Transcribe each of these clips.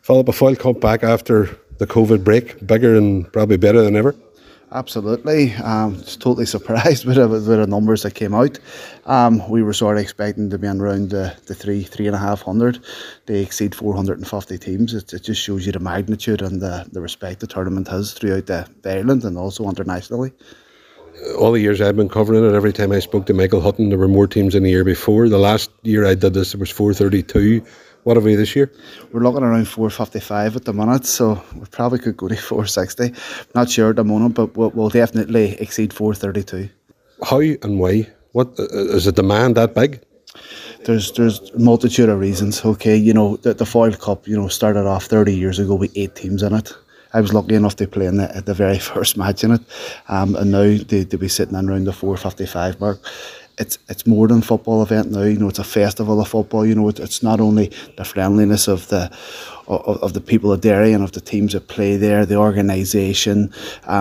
Philip, a foil cup back after the COVID break, bigger and probably better than ever. Absolutely. Just totally surprised with the numbers that came out. We were sort of expecting to be in around the 3,500. They exceed 450 teams. It just shows you the magnitude and the respect the tournament has throughout the island and also internationally. All the years I've been covering it, every time I spoke to Michael Hutton, there were more teams in the year before. The last year I did this, there was 432. What have we this year? We're looking around 455 at the minute, so we probably could go to 460. Not sure at the moment, but we'll definitely exceed 432. How and why? What is the demand that big? There's a multitude of reasons. Okay, the Foil Cup, started off 30 years ago with 8 teams in it. I was lucky enough to play in the very first match in it, and now to be sitting in around the 455 mark. It's more than a football event now. It's a festival of football. It's not only the friendliness of the people of Derry and of the teams that play there, the organisation,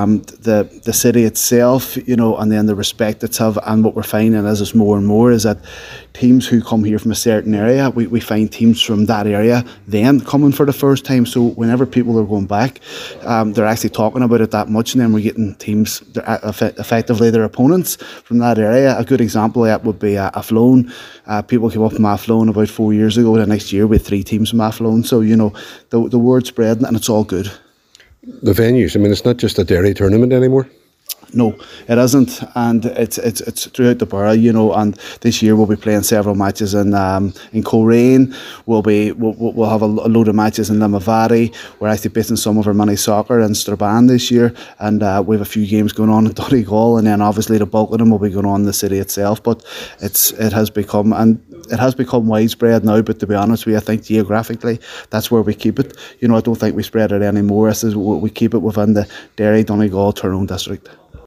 the city itself, and then the respect it's have. And what we're finding is more and more is that teams who come here from a certain area, we find teams from that area then coming for the first time. So whenever people are going back, they're actually talking about it that much, and then we're getting teams, effectively their opponents from that area. A good example of that would be Athlone. People came up from Athlone about 4 years ago. The next year we had 3 teams from Athlone. So the word's spreading and it's all good. The venues, it's not just a Derry tournament anymore. No, it isn't, and it's throughout the borough, and this year we'll be playing several matches in Coleraine. We'll have a load of matches in Limavady. We're actually basing some of our mini soccer in Strabane this year, and we have a few games going on in Donegal, and then obviously the bulk of them will be going on in the city itself. But it has become widespread now. But to be honest with you, I think geographically that's where we keep it. I don't think we spread it anymore. We keep it within the Derry, Donegal, Tyrone district.